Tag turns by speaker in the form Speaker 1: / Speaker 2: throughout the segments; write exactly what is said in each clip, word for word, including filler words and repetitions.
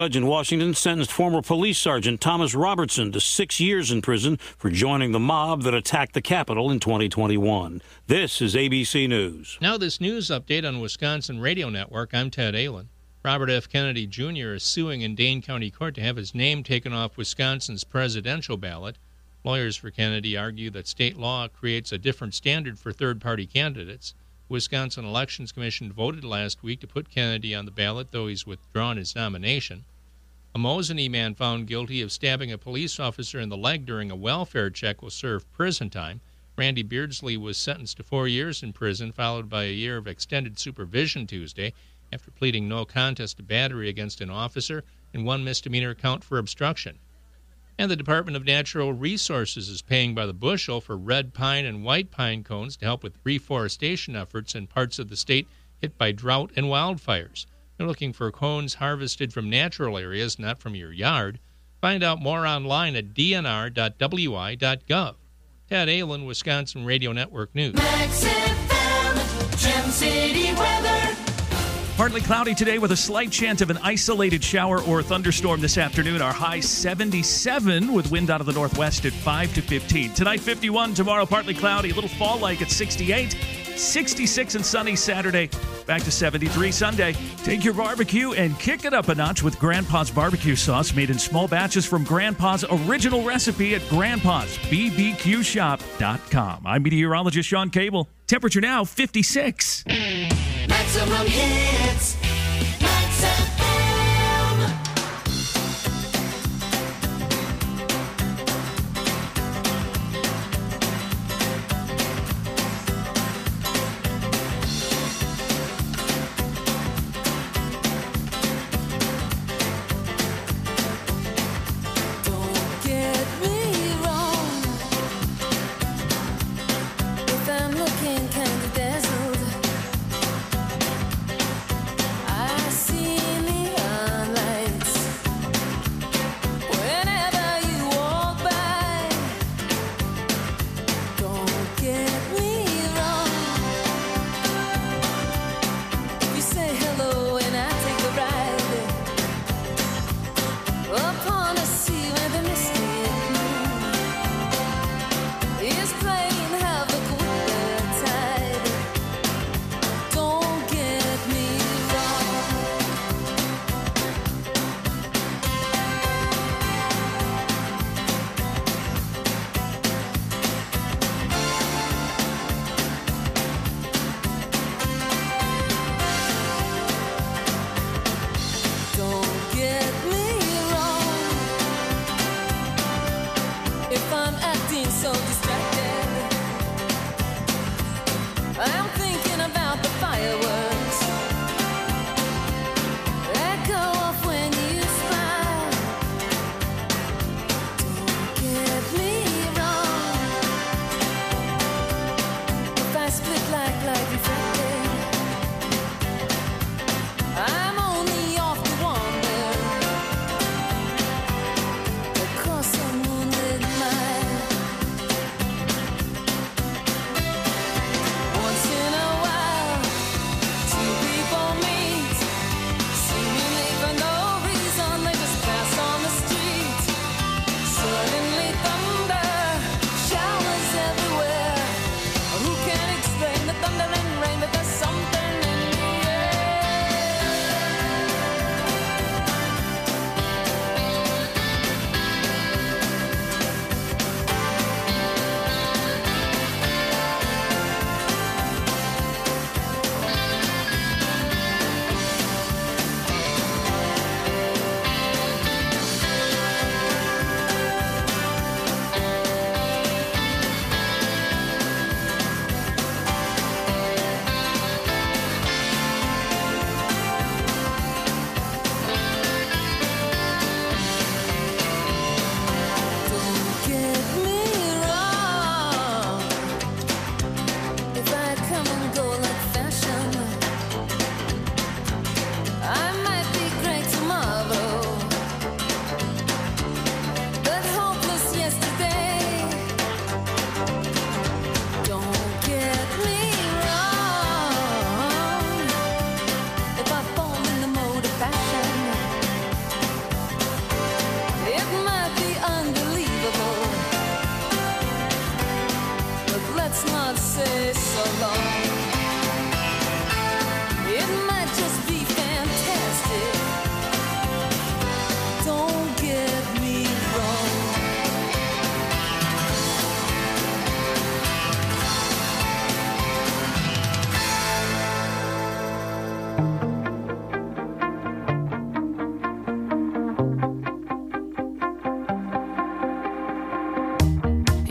Speaker 1: Judge in Washington sentenced former police sergeant Thomas Robertson to six years in prison for joining the mob that attacked the Capitol in twenty twenty-one. This is A B C News.
Speaker 2: Now this news update on Wisconsin Radio Network. I'm Ted Allen. Robert F. Kennedy Junior is suing in Dane County Court to have his name taken off Wisconsin's presidential ballot. Lawyers for Kennedy argue that state law creates a different standard for third-party candidates. Wisconsin Elections Commission voted last week to put Kennedy on the ballot, though he's withdrawn his nomination. A Mosinee man found guilty of stabbing a police officer in the leg during a welfare check will serve prison time. Randy Beardsley was sentenced to four years in prison, followed by a year of extended supervision Tuesday, after pleading no contest to battery against an officer and one misdemeanor count for obstruction. And the Department of Natural Resources is paying by the bushel for red pine and white pine cones to help with reforestation efforts in parts of the state hit by drought and wildfires. They're looking for cones harvested from natural areas, not from your yard. Find out more online at d n r dot w i dot gov. Ted Allen, Wisconsin Radio Network News.
Speaker 3: Max F M, Gem City weather.
Speaker 4: Partly cloudy today with a slight chance of an isolated shower or thunderstorm this afternoon. Our high seventy-seven with wind out of the northwest at five to fifteen. Tonight fifty-one, tomorrow partly cloudy, a little fall-like at sixty-eight. sixty-six and sunny Saturday, back to seventy-three Sunday. Take your barbecue and kick it up a notch with Grandpa's barbecue sauce made in small batches from Grandpa's original recipe at grandpas b b q shop dot com. I'm meteorologist Sean Cable. Temperature now fifty-six.
Speaker 3: Maximum hits. Max F M.
Speaker 5: Don't get me wrong. If I'm looking kind of dazzled,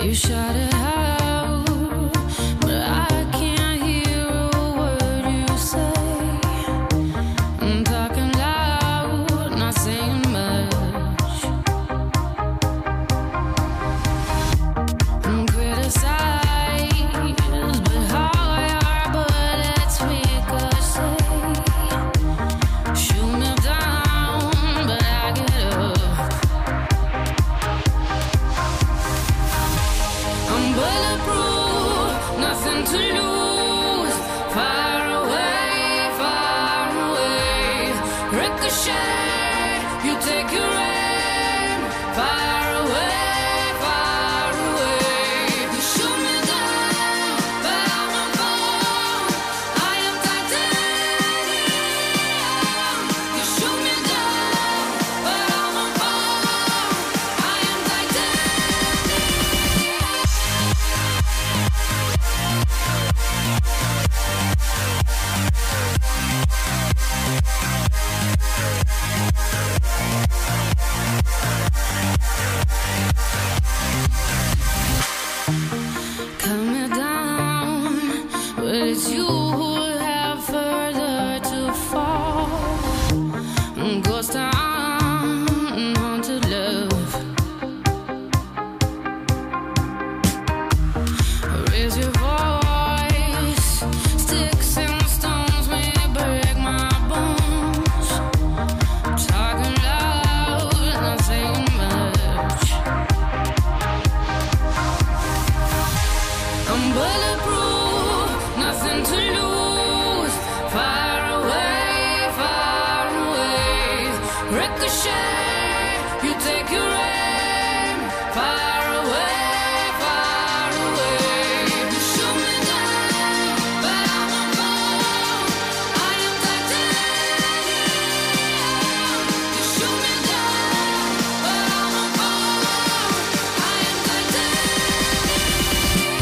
Speaker 5: You shout it out, but I can't hear a word you say. I'm talking loud, not saying much. I'm criticized, but how your bullets ricochet. Shoot me down, but I get up. I'm bulletproof, nothing to lose. Far away, far away. Ricochet, you take your aim. Far away, far away. You shoot me down, but I won't fall. I am titanium. You shoot me down, but I won't fall. I am titanium. Cut me down, but it's you who have further to fall. Ghost town, haunted love. Raise your voice, sticks and stones may break my bones. Talking loud, not saying much. I'm bulletproof, nothing to lose. Far away, far away. Ricochet, you take your aim. Far away, far away. You shoot me down, but I won't fall. I am titanium. You shoot me down, but I won't fall. I am titanium.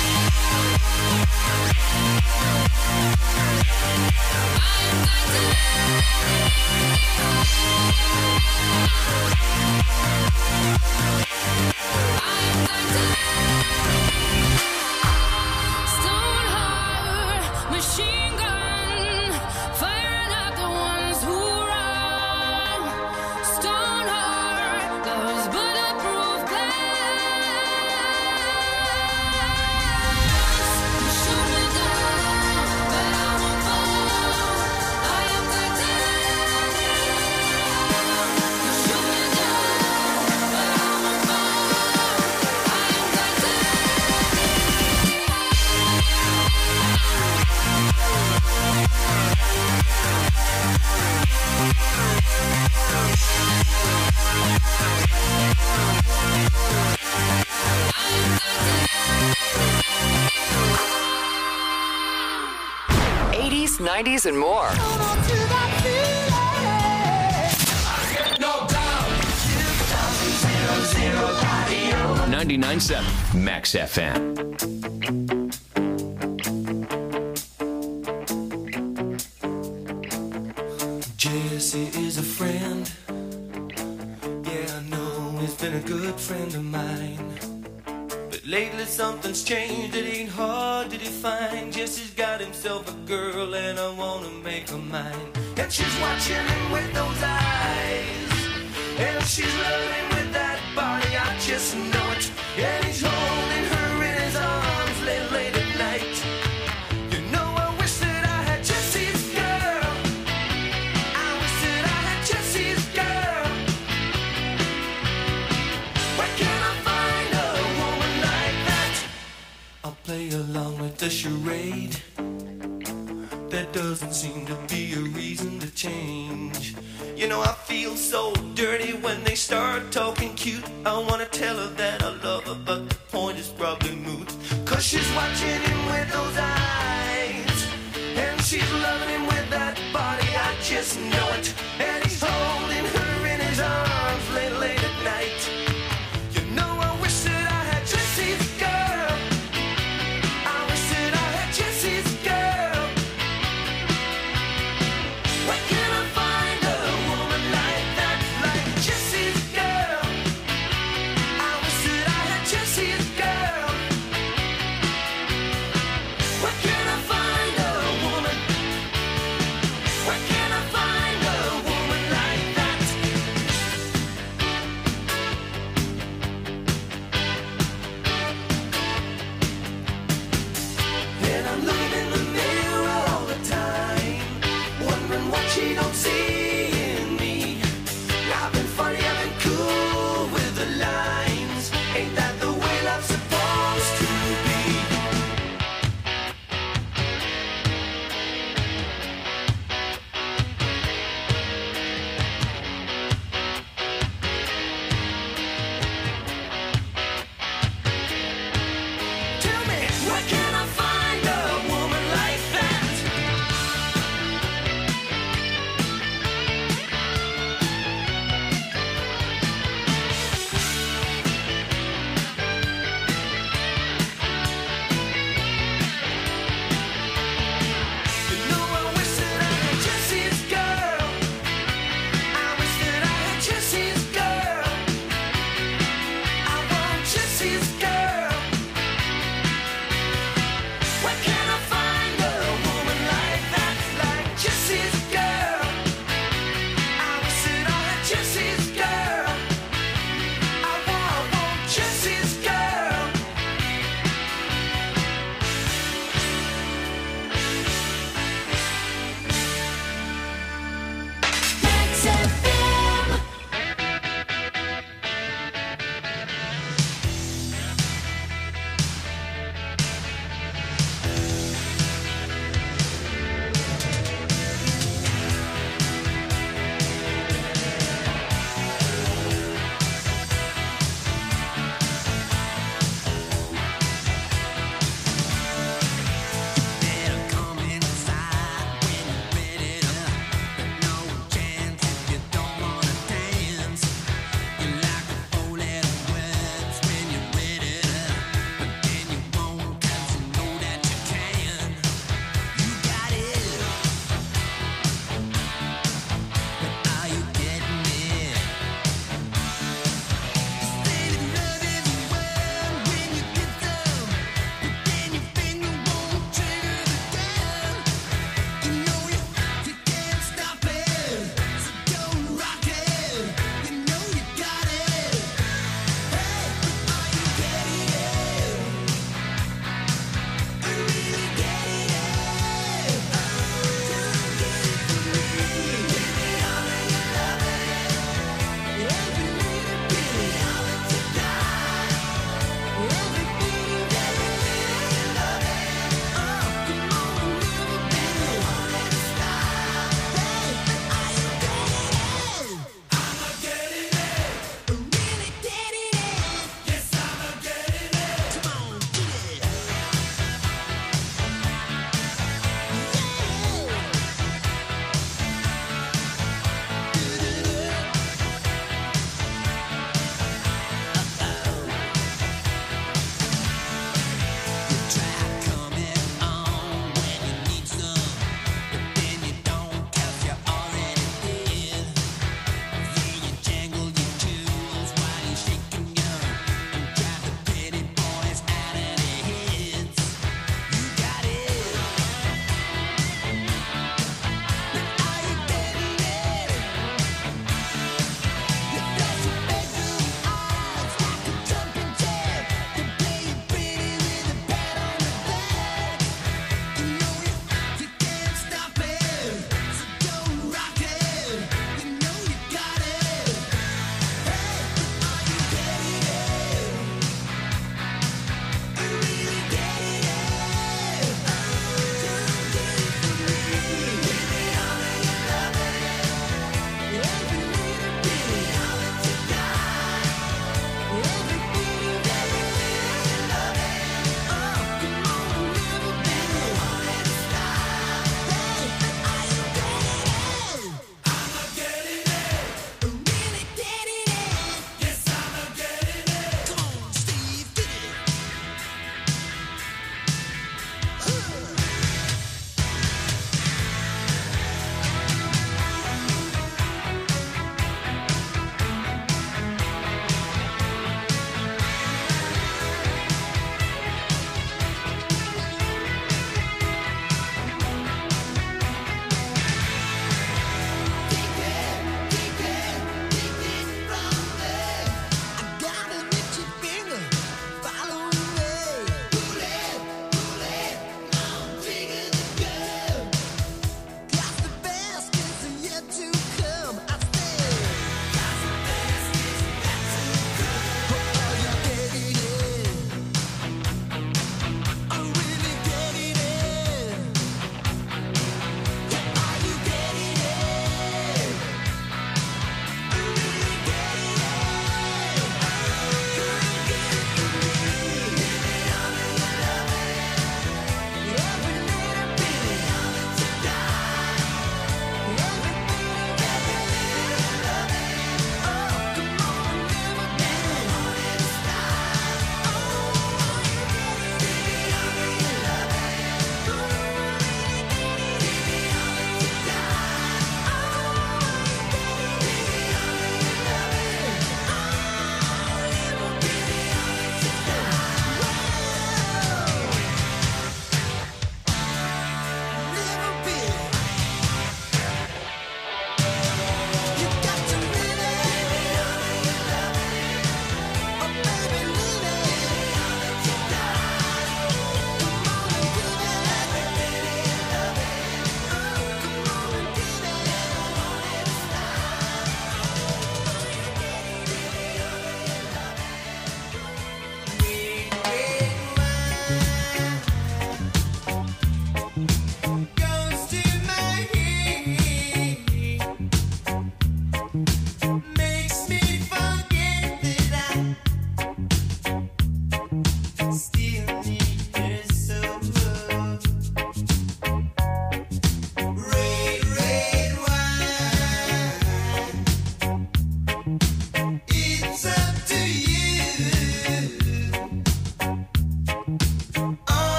Speaker 5: Stone heart, machine gun, firing at the ones who run. Stone heart, those bulletproof glass. You shoot me down, but I won't fall. I am titanium. You shoot me down, but I won't fall. I am titanium.
Speaker 6: eighties, nineties, and more. ninety-nine point seven Max F M.
Speaker 7: Jesse is a friend. Yeah, I know he's been a good friend of mine. But lately something's changed, it ain't hard to define. Jesse's got himself a girl and I wanna make her mine. And she's watching him with those eyes, and she's loving him with that body, I just know it. And he's holding her in his arms late, late at night. You know I wish that I had Jesse's girl. I wish that I had Jesse's girl. Where can I find a woman like that? I'll play along with the charade. There doesn't seem to be a reason to change. You know I feel so dirty when they start talking cute. I wanna tell her that I love her, but the point is probably moot. Cause she's watching him with those eyes, and she's loving him with that body, I just know it. And he's holding her in his arms late, late at night. You know I wish that I had Jesse's girl. I wish that I had Jesse's girl. Where can I find a woman like that, like Jesse's girl?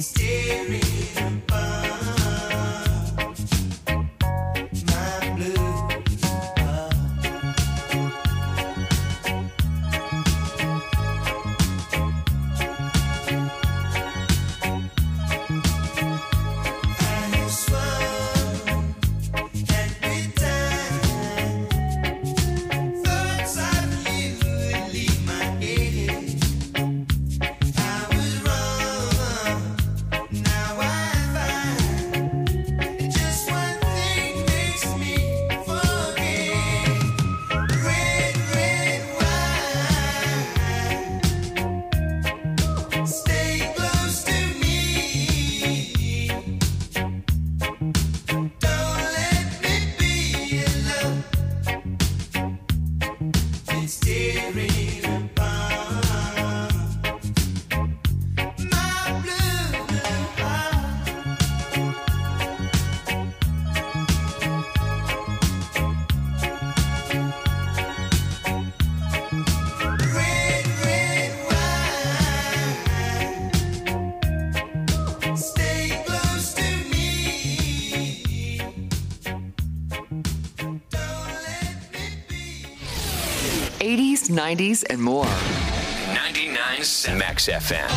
Speaker 8: eighties, nineties, and more.
Speaker 6: ninety-nine point seven Max F M.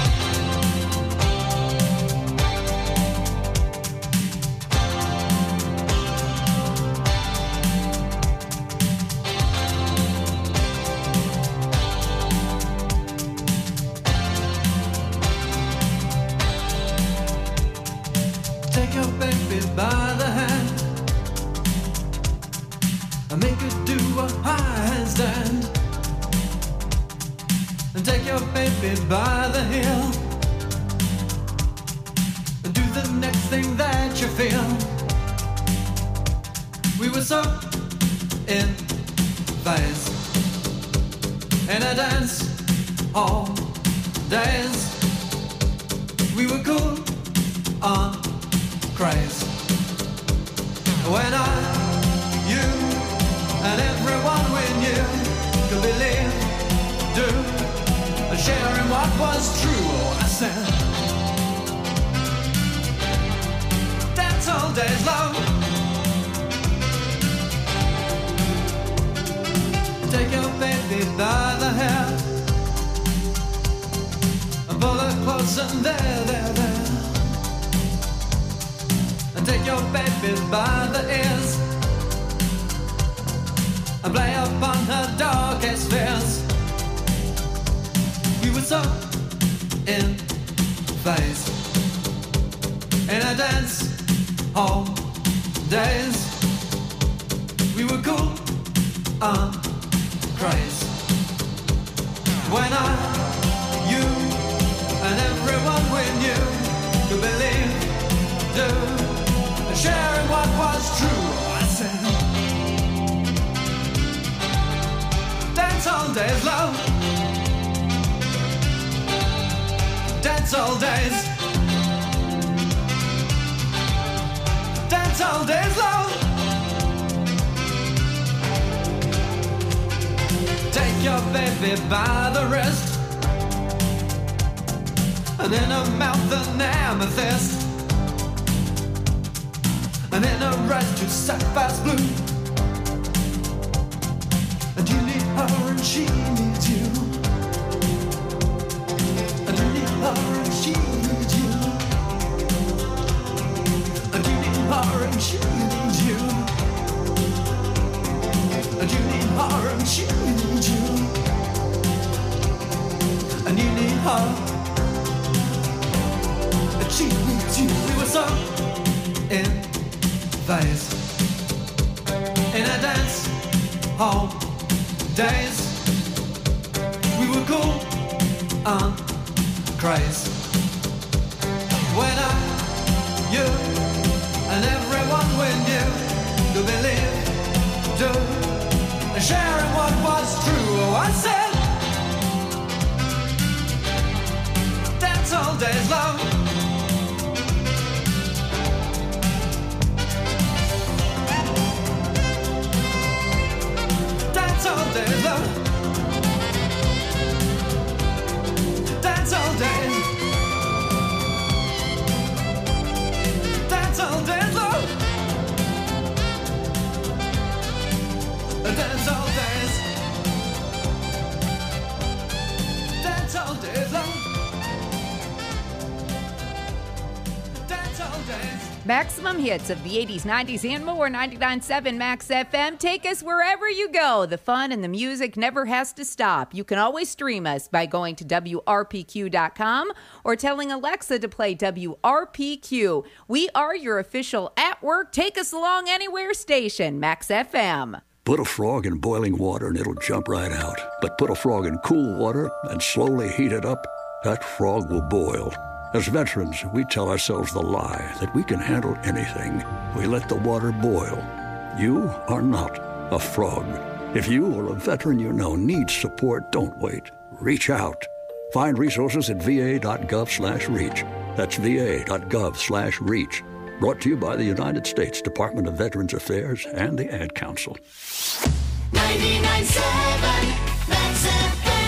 Speaker 7: Take your baby by the hand and make her do a high handstand. And take your baby by the heel and do the next thing that you feel. We were so in phase in a dance all days. We were cool on craze. When I, you, and everyone we knew could believe, do, and sharing what was true. Oh, I said, dance all days long. Take your baby by the hair and pull her close and there, there, there. And take your baby by the ears and play upon her darkest fears. We were so in phase in a dance hall days. We were cool on craze. When I, you, and everyone we knew could believe, do, sharing what was true. I said, dance all days, love. Dance all days. Dance all days, love. Take your baby by the wrist and in her mouth an amethyst. And in her eyes just sapphire's blue. And you need her and she needs you. And you need her and she needs you. And you need her and she needs you. And you need her and she needs you. And you need her and she needs you. We were so in phase in a dance hall days. We were cool on craze. When I, you, and everyone we knew to believe, do, and sharing what was true. Oh, I said, dance all days long. Dance all day, love. Dance all day.
Speaker 9: Maximum hits of the eighties, nineties, and more. ninety-nine point seven Max F M. Take us wherever you go. The fun and the music never has to stop. You can always stream us by going to W R P Q dot com or telling Alexa to play W R P Q. We are your official at work, take us along anywhere station, Max F M.
Speaker 10: Put a frog in boiling water and it'll jump right out. But put a frog in cool water and slowly heat it up, that frog will boil. As veterans, we tell ourselves the lie that we can handle anything. We let the water boil. You are not a frog. If you or a veteran you know needs support, don't wait. Reach out. Find resources at va.gov slash reach. That's va.gov slash reach. Brought to you by the United States Department of Veterans Affairs and the Ad Council.
Speaker 3: ninety-nine point seven Max F M.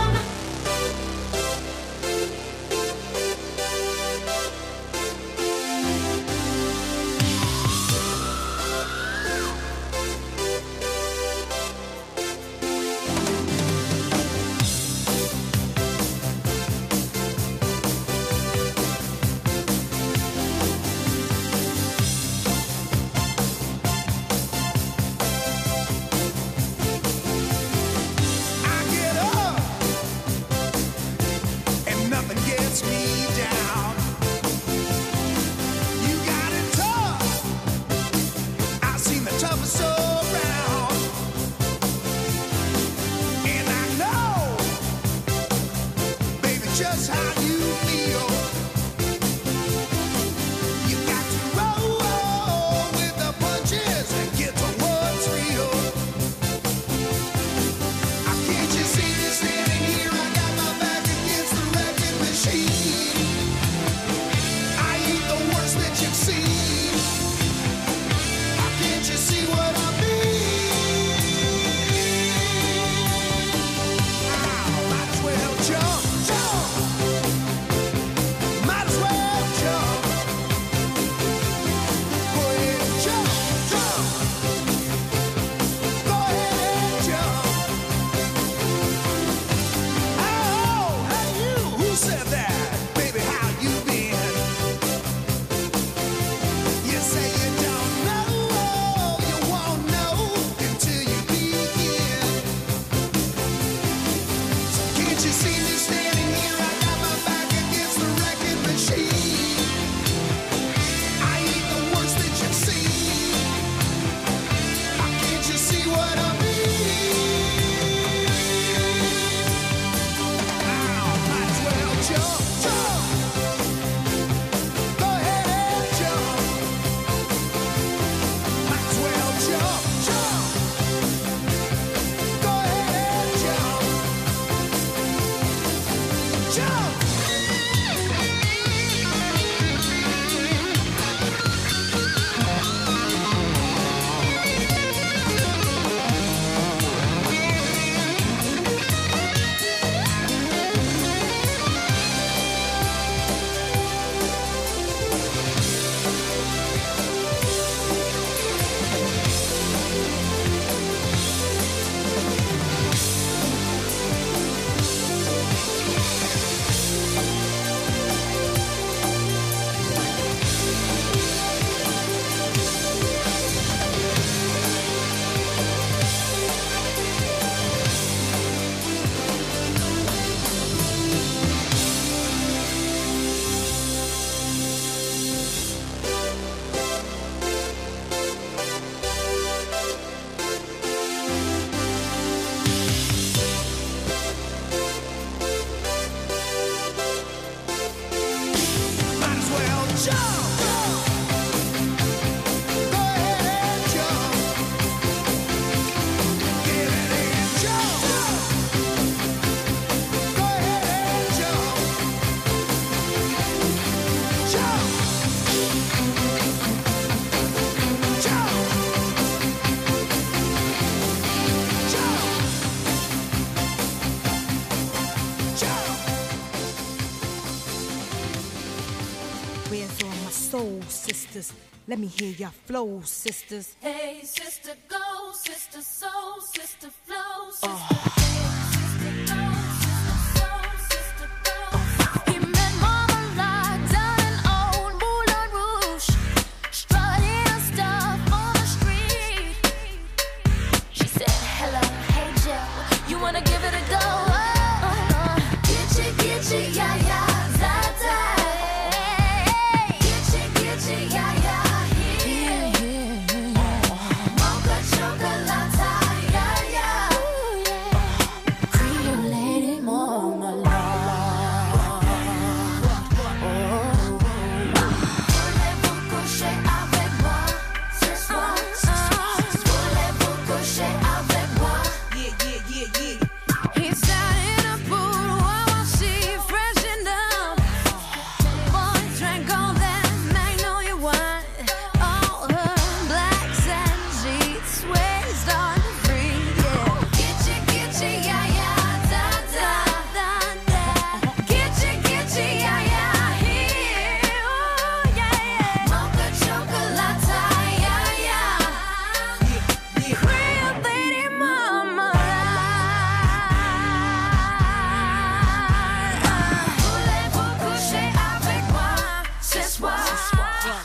Speaker 11: Sisters, let me hear your flow, sisters.
Speaker 5: Hey, sister, go, sister, soul, sister, flow, sister.
Speaker 11: Oh.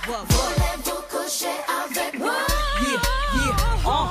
Speaker 3: Voulez-vous coucher avec moi?
Speaker 11: Yeah, yeah, uh.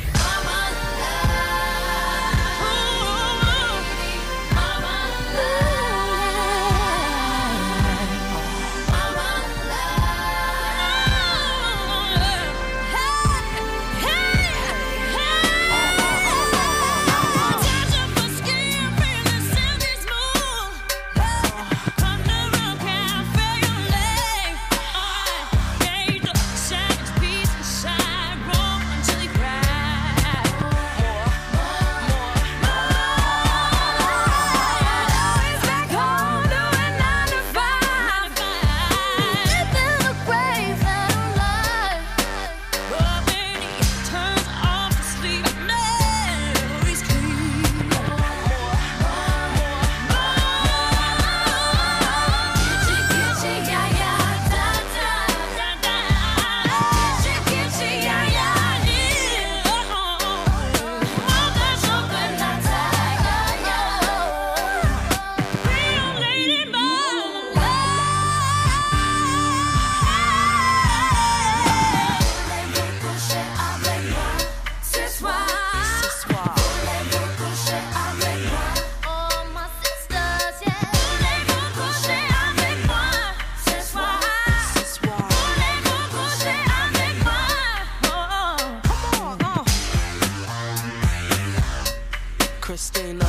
Speaker 12: Christina,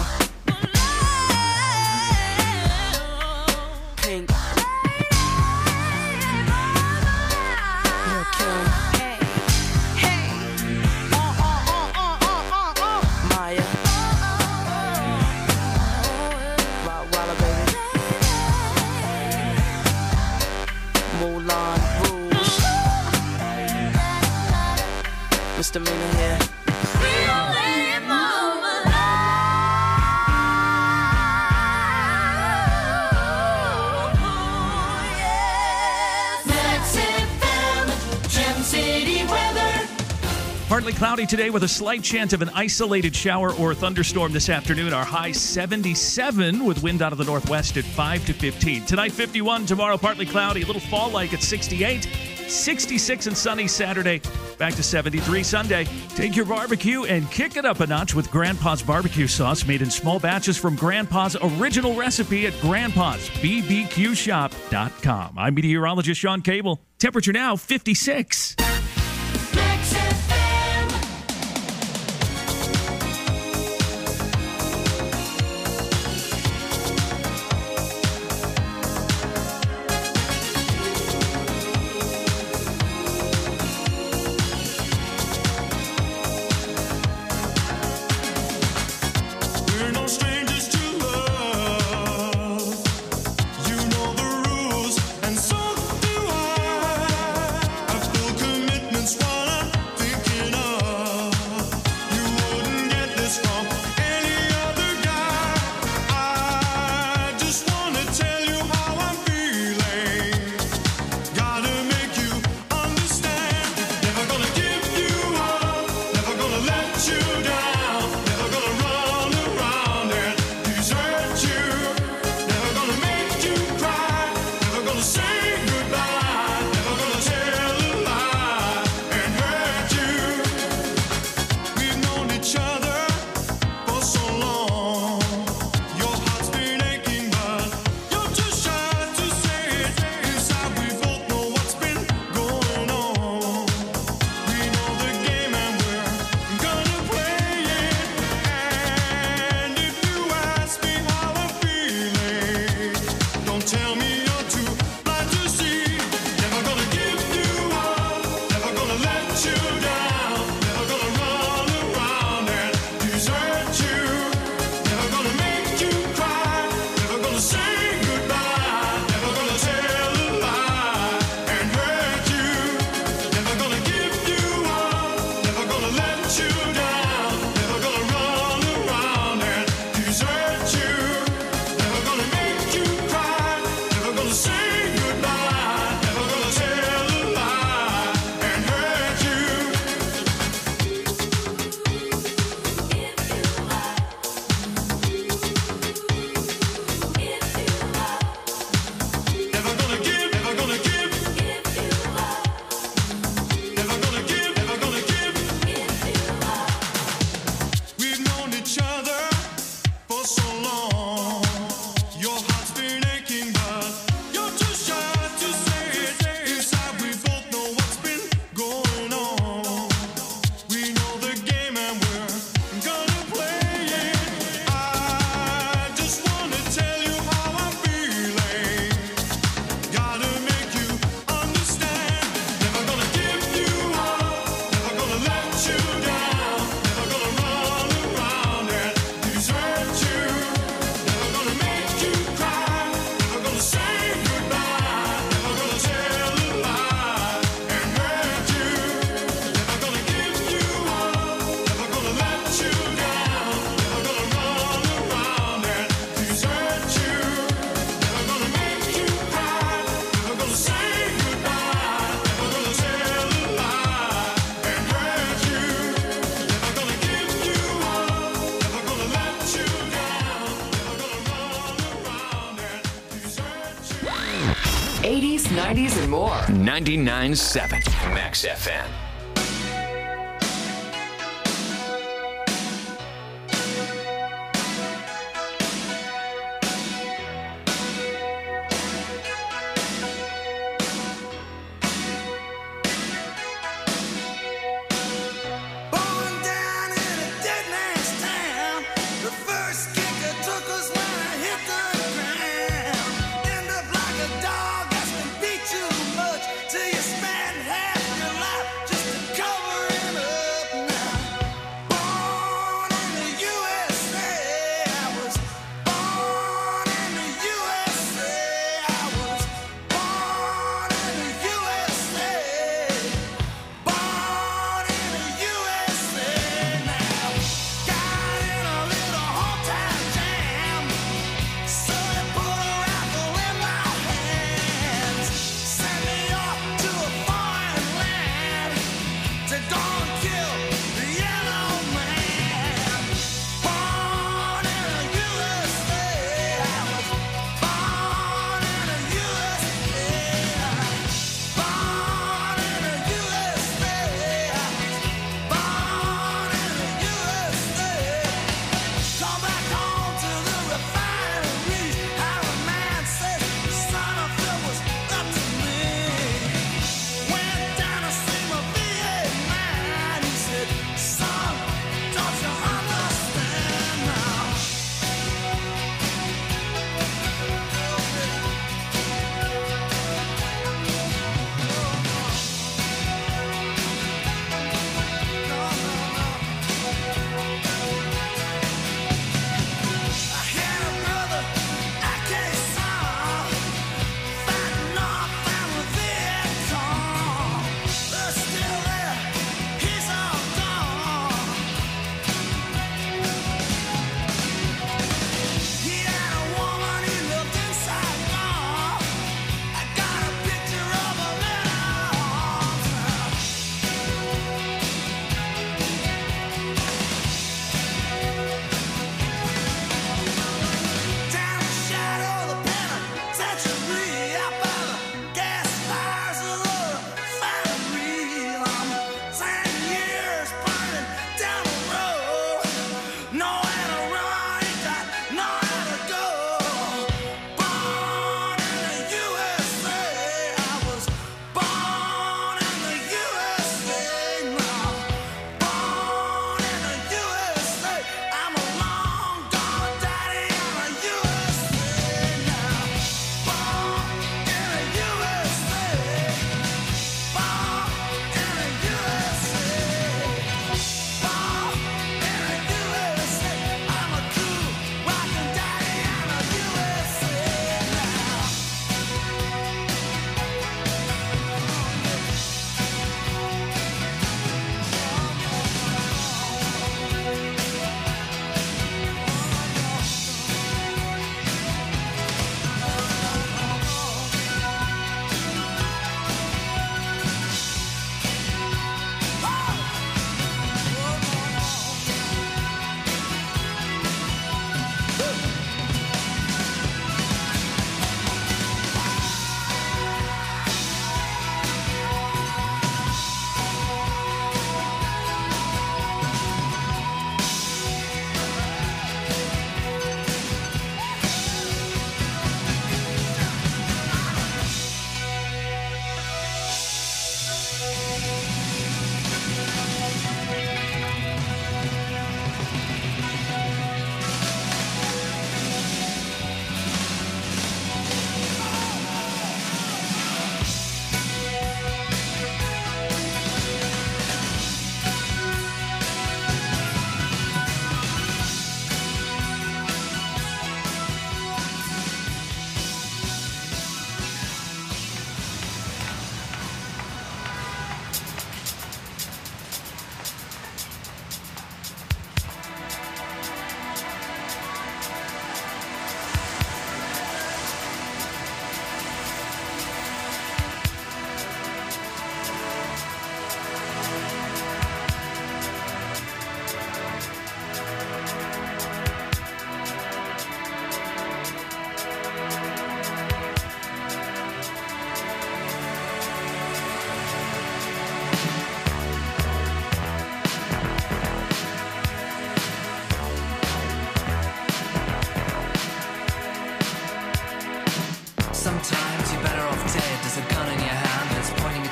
Speaker 12: Pink, Lil' Kim, hey, hey, uh, uh, uh, uh, uh, uh, Maya, Rock Walla, baby, Moulin Rouge, Misdemeanor here.
Speaker 4: Partly cloudy today with a slight chance of an isolated shower or thunderstorm this afternoon. Our high seventy-seven with wind out of the northwest at five to fifteen. Tonight fifty-one, tomorrow partly cloudy, a little fall-like at sixty-eight. sixty-six and sunny Saturday, back to seventy-three Sunday. Take your barbecue and kick it up a notch with Grandpa's barbecue sauce made in small batches from Grandpa's original recipe at grandpas b b q shop dot com. I'm meteorologist Sean Cable. Temperature now fifty-six.
Speaker 7: We're no strangers to love. You know the rules, and so do I. I feel committed.
Speaker 8: nineties, and more.
Speaker 6: ninety-nine point seven Max F M.
Speaker 7: Till you spend half your life just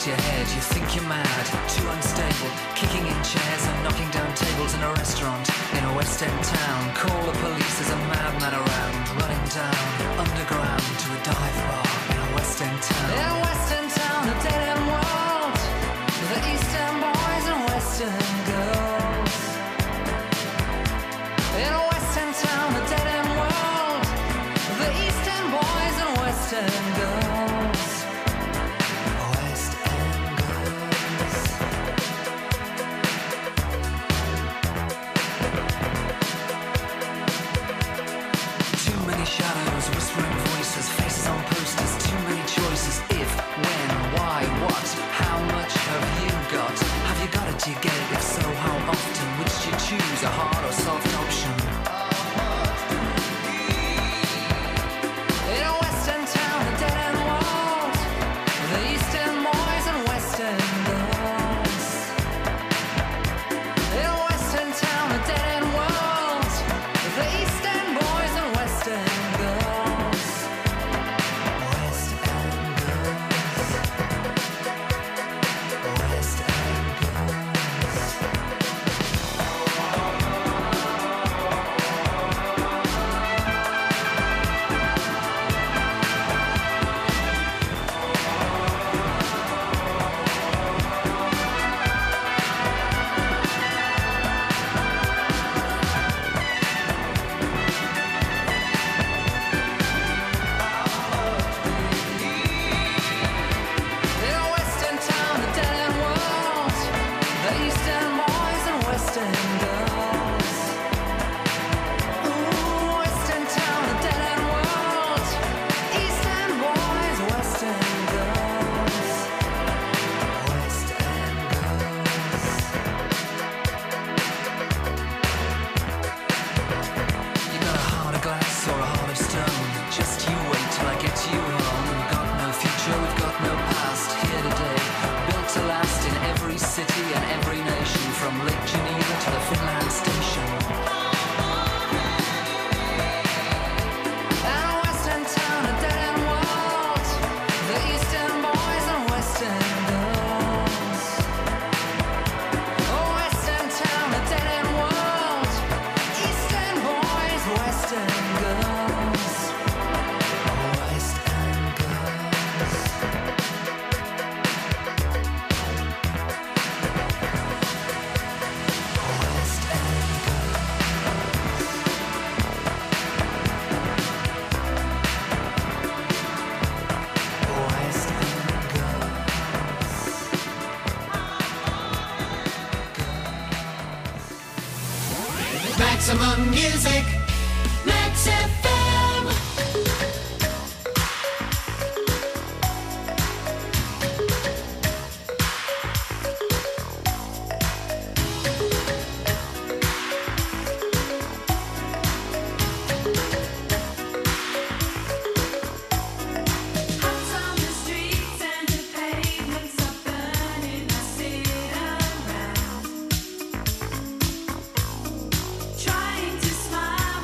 Speaker 13: to your head, you think you're mad, too unstable, kicking in chairs and knocking down tables in a restaurant in a West End town. Call the police, there's a madman around, running down underground to a dive bar in a West End town. In a West End town, a dead end world, the East End boys and West End girls. In a West End town, a dead end world, the East End boys and West End girls. West End girls. Too many shadows, whispering voices, faces on posters, too many choices. If, when, why, what, how much have you got? Have you got it, do you get it? If so, how often? Which do you choose, a hard or soft option? In a West End town, a dead end world, the East End boys and West End girls. In a West End town, a dead end world, the East End boys and West End girls. West End girls. West End In a West End town, a dead end world, the East End boys and West End girls. Ooh, West End town, a dead end world, East End boys, West End girls. West End girls. You got a heart of glass or a heart of stone, just you wait till I get you home. We've got no future, we've got no past, here today, built to last in every city and every nation, from Lake Geneva to the Finland station. And a West End town, a dead end world, the East End boys and West End girls. Oh, West End town, a dead end world, East End boys, West End girls. West End girls. West End girls. West End girls.
Speaker 3: Maximum music, Max F M.
Speaker 5: Out on the streets and the pavements are burning. I sit around, trying to smile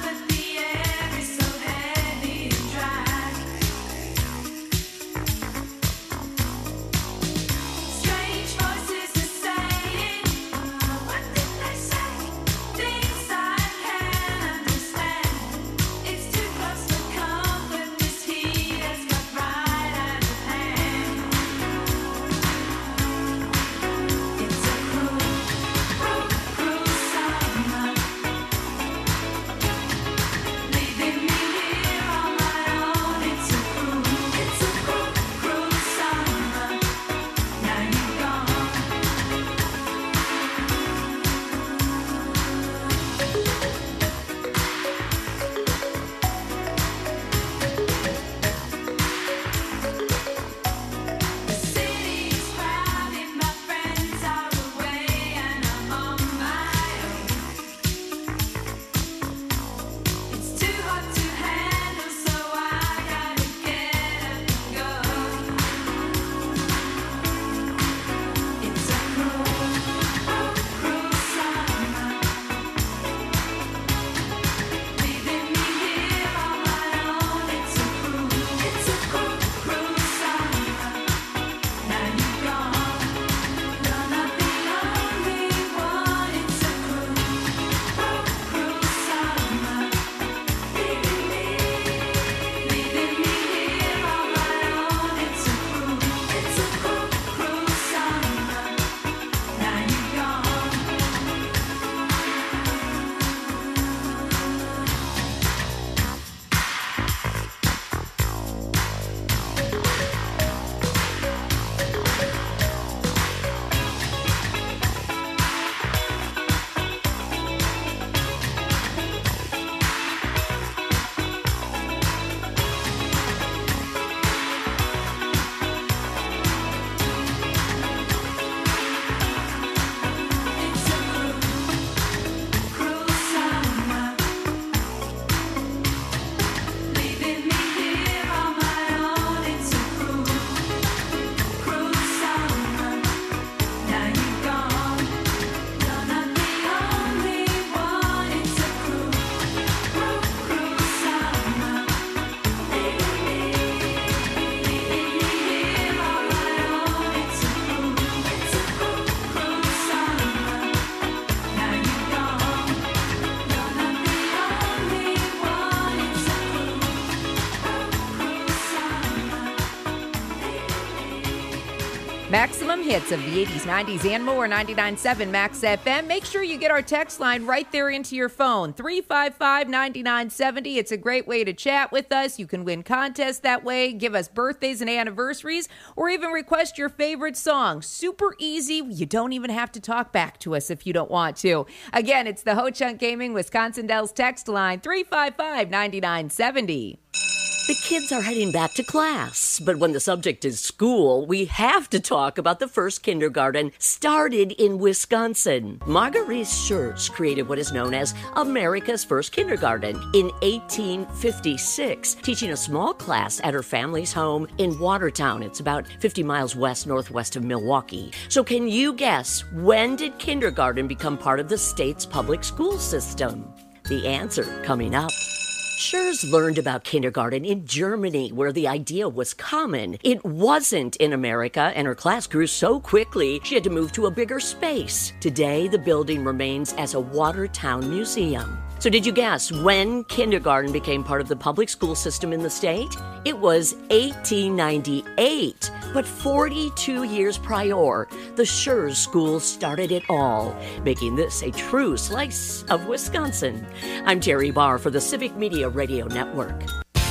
Speaker 9: Maximum hits of the eighties, nineties, and more. ninety-nine point seven Max F M. Make sure you get our text line right there into your phone. three five five, nine nine seven zero. It's a great way to chat with us. You can win contests that way, give us birthdays and anniversaries, or even request your favorite song. Super easy. You don't even have to talk back to us if you don't want to. Again, it's the Ho Chunk Gaming Wisconsin Dells text line, three five five, nine nine seven zero.
Speaker 14: The kids are heading back to class, but when the subject is school, we have to talk about the first kindergarten started in Wisconsin. Marguerite Schurz created what is known as America's first kindergarten in eighteen fifty-six, teaching a small class at her family's home in Watertown. It's about fifty miles west northwest of Milwaukee. So can you guess, when did kindergarten become part of the state's public school system? The answer coming up. Schurz learned about kindergarten in Germany, where the idea was common. It wasn't in America, and her class grew so quickly she had to move to a bigger space. Today, the building remains as a Watertown museum. So did you guess when kindergarten became part of the public school system in the state? It was eighteen ninety-eight. But forty-two years prior, the Schurz School started it all, making this a true slice of Wisconsin. I'm Terry Barr for the Civic Media Radio Network.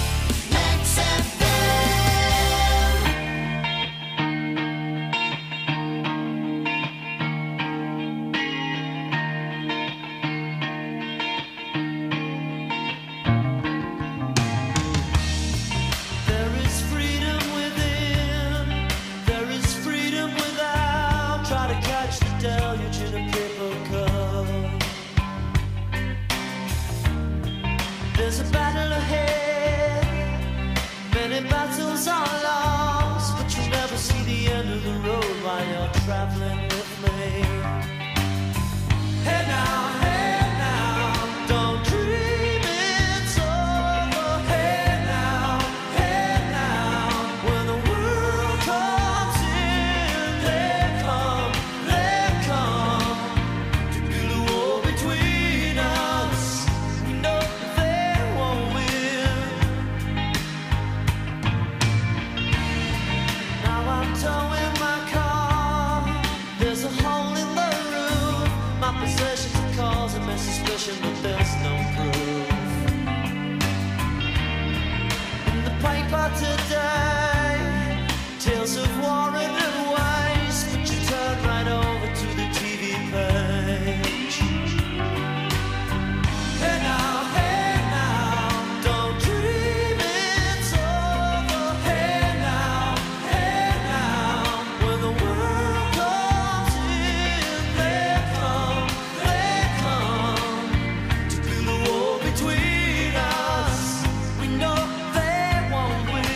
Speaker 7: There's a battle ahead, many battles are lost, but you never see the end of the road while you're traveling with me. Hey now, hey now, don't dream it's over. Hey now, hey now, when the world comes in, they come, they come to build a wall between us. We know they won't win. Now I'm towing my car. There's a hole in the roof. My possessions are causing me suspicion, but there's no proof. In the paper today, tales of war and waste, but you turn right over to the T V page. Hey now, hey now, don't dream it's over. Hey now, hey now, when the world comes in, they come, they come to build a wall between us. We know they won't win.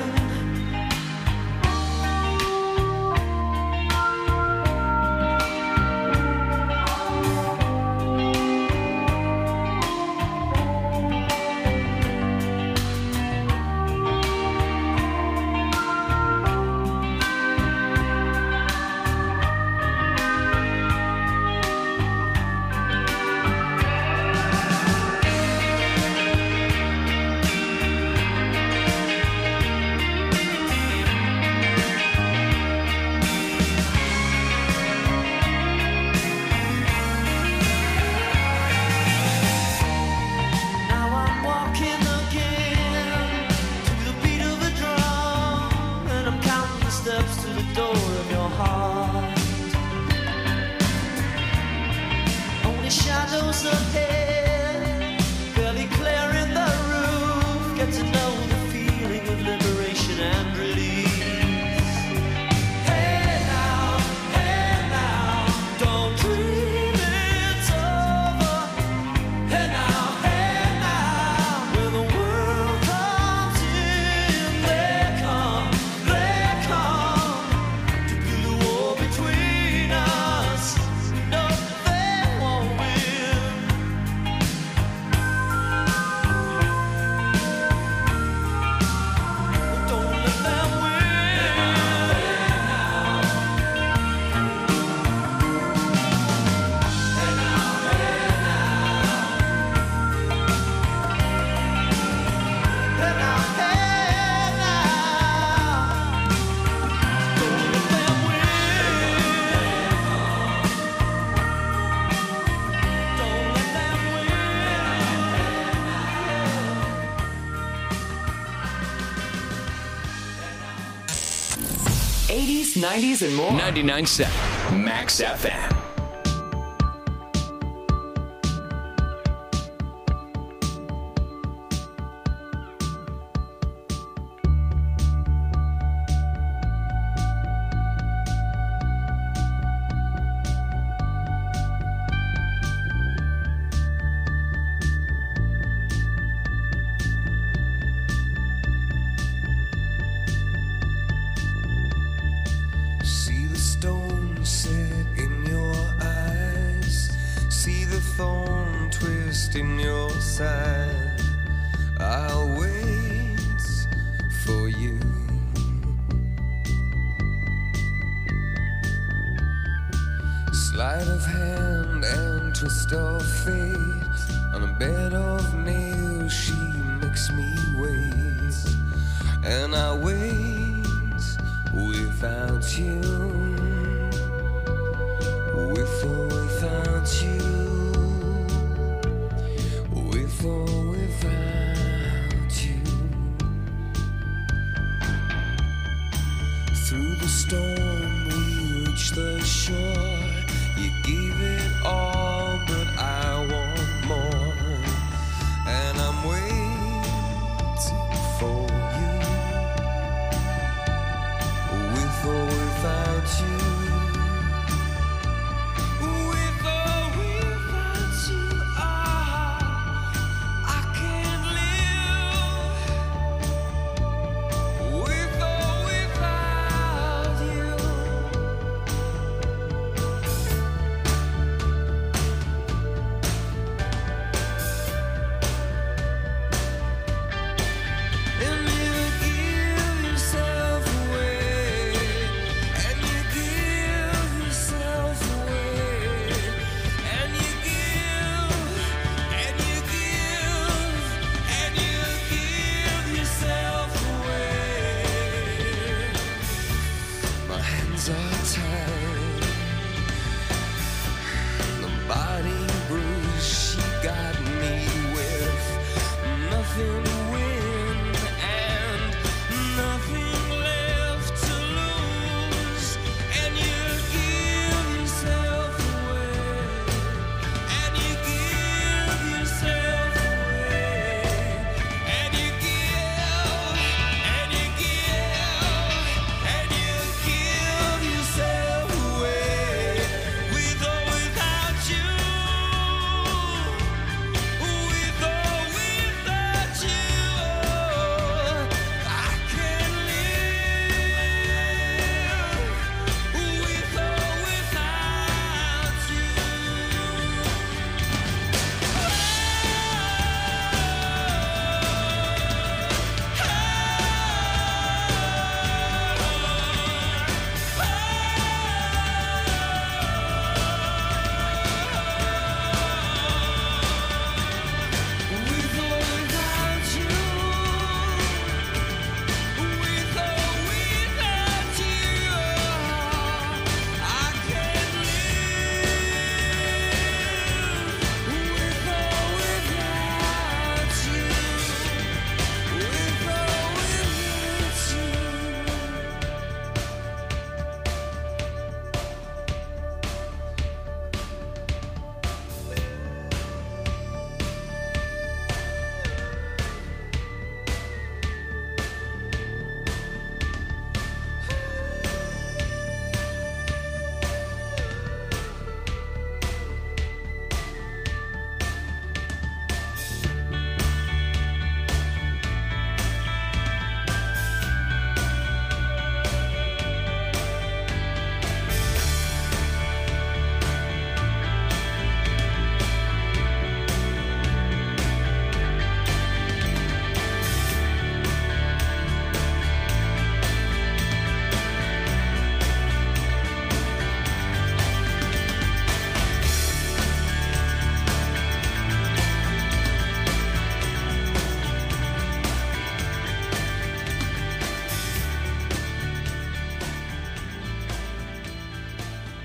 Speaker 7: Now I'm walking again to the beat of a drum, and I'm counting the steps to the door of your heart. Only shadows ahead, barely clearing the roof. Get to know the feeling of liberation and release. Hey now, hey now, don't dream it's over. Hey now, hey now, when the world comes in, they come, they come to build a wall between us. We know they won't win.
Speaker 8: eighties, nineties, and more.
Speaker 6: ninety-nine point seven Max F M.
Speaker 7: See the stone set in your eyes. See the thorn twist in your side. I'll wait for you. Sleight of hand and twist of fate. On a bed of nails she makes me wait. And I wait without you, with or without you, with or without you. Through the storm we reach the shore. You gave it all, but I want more. And I'm waiting for you. With or without you, with or without you, ah, I can't live. With or without you. And you give yourself away. And you give yourself away. And you give, and you give, and you give yourself away. My hands are tied. The body bruised, she got me with nothing to win and nothing left to lose. And you give yourself away. And you give yourself away. And you give, and you give, and you give yourself away. With or without you. With or without you. I can't live. With or without With or without you. With or without you. I can't live. With or without you. With or without you.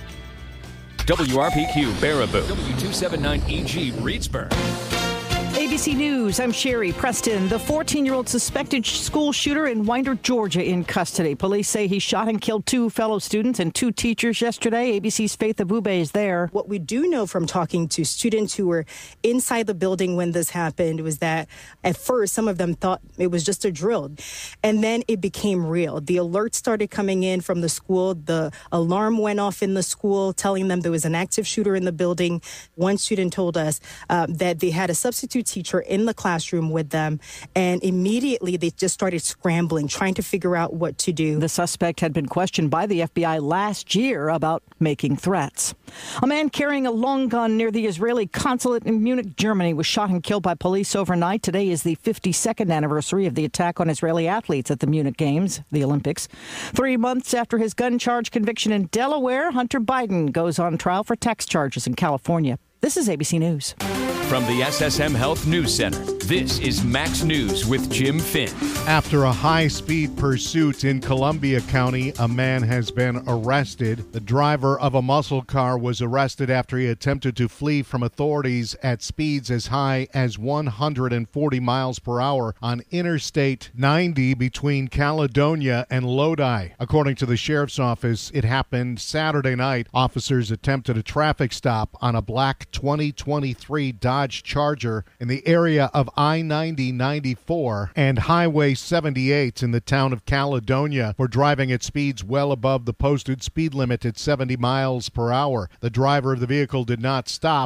Speaker 6: W R P Q Baraboo. W two seventy-nine E G Reedsburg.
Speaker 11: A
Speaker 15: B C News, I'm Sherry Preston. The fourteen-year-old suspected school shooter in Winder, Georgia, in custody. Police say he shot and killed two fellow students and two teachers yesterday. A B C's Faith Abube is there.
Speaker 16: What we do know from talking to students who were inside the building when this happened was that at first some of them thought it was just a drill, and then it became real. The alerts started coming in from the school. The alarm went off in the school telling them there was an active shooter in the building. One student told us uh, that they had a substitute teacher in the classroom with them, and immediately they just started scrambling, trying to figure out what to do.
Speaker 15: The suspect had been questioned by the F B I last year about making threats. A man carrying a long gun near the Israeli consulate in Munich, Germany, was shot and killed by police overnight. Today is the fifty-second anniversary of the attack on Israeli athletes at the Munich Games, the Olympics. Three months after his gun charge conviction in Delaware, Hunter Biden goes on trial for tax charges in California. This is A B C News.
Speaker 6: From the S S M Health News Center, this is Max News with Jim Finn.
Speaker 17: After a high-speed pursuit in Columbia County, a man has been arrested. The driver of a muscle car was arrested after he attempted to flee from authorities at speeds as high as one hundred forty miles per hour on Interstate ninety between Caledonia and Lodi. According to the sheriff's office, it happened Saturday night. Officers attempted a traffic stop on a black twenty twenty-three Dodge Charger in the area of I ninety ninety-four and Highway seventy-eight in the town of Caledonia for driving at speeds well above the posted speed limit at seventy miles per hour. The driver of the vehicle did not stop.